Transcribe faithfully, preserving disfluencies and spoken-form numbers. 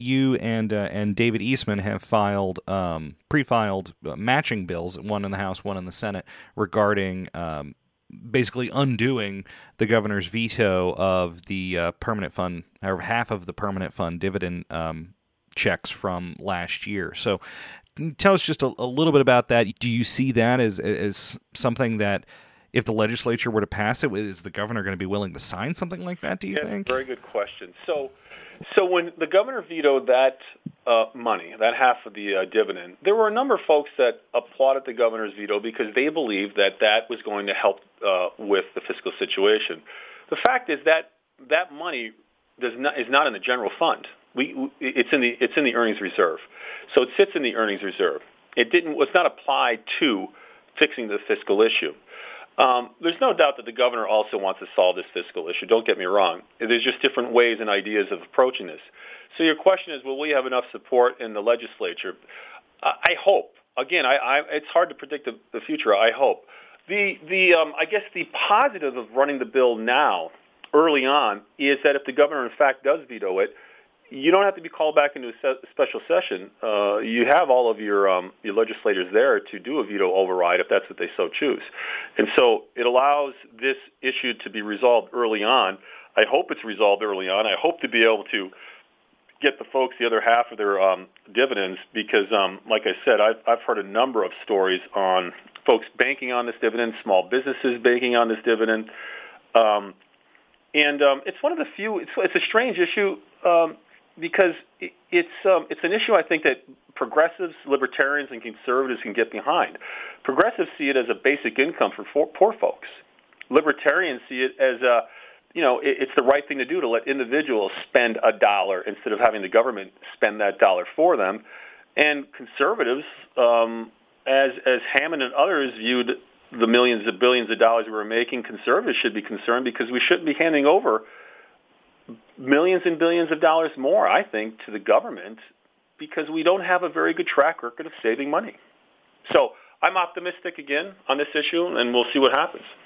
you and uh, and David Eastman have filed um, pre-filed uh, matching bills, one in the House, one in the Senate, regarding um, basically undoing the governor's veto of the uh, permanent fund, or half of the permanent fund dividend um, checks from last year. So, can you tell us just a, a little bit about that? Do you see that as as something that, if the legislature were to pass it, is the governor going to be willing to sign something like that, do you yeah, think? Very good question. So, so when the governor vetoed that uh, money, that half of the uh, dividend, there were a number of folks that applauded the governor's veto because they believed that that was going to help uh, with the fiscal situation. The fact is that that money does not is not in the general fund. We, it's in the it's in the earnings reserve, so it sits in the earnings reserve. It didn't was not applied to fixing the fiscal issue. Um, there's no doubt that the governor also wants to solve this fiscal issue. Don't get me wrong. There's just different ways and ideas of approaching this. So your question is, will we have enough support in the legislature? Uh, I hope. Again, I, I, it's hard to predict the, the future. I hope. The the um, I guess the positive of running the bill now, early on, is that if the governor in fact does veto it, you don't have to be called back into a se- special session. Uh, you have all of your um, your legislators there to do a veto override if that's what they so choose. And so it allows this issue to be resolved early on. I hope it's resolved early on. I hope to be able to get the folks the other half of their um, dividends because, um, like I said, I've, I've heard a number of stories on folks banking on this dividend, small businesses banking on this dividend. Um, and um, it's one of the few, it's, it's a strange issue. Um, Because it's um, it's an issue I think that progressives, libertarians, and conservatives can get behind. Progressives see it as a basic income for poor folks. Libertarians see it as a, you know, it's the right thing to do to let individuals spend a dollar instead of having the government spend that dollar for them. And conservatives, um, as as Hammond and others viewed the millions of billions of dollars we were making, conservatives should be concerned because we shouldn't be handing over millions and billions of dollars more, I think, to the government because we don't have a very good track record of saving money. So I'm optimistic again on this issue, and we'll see what happens.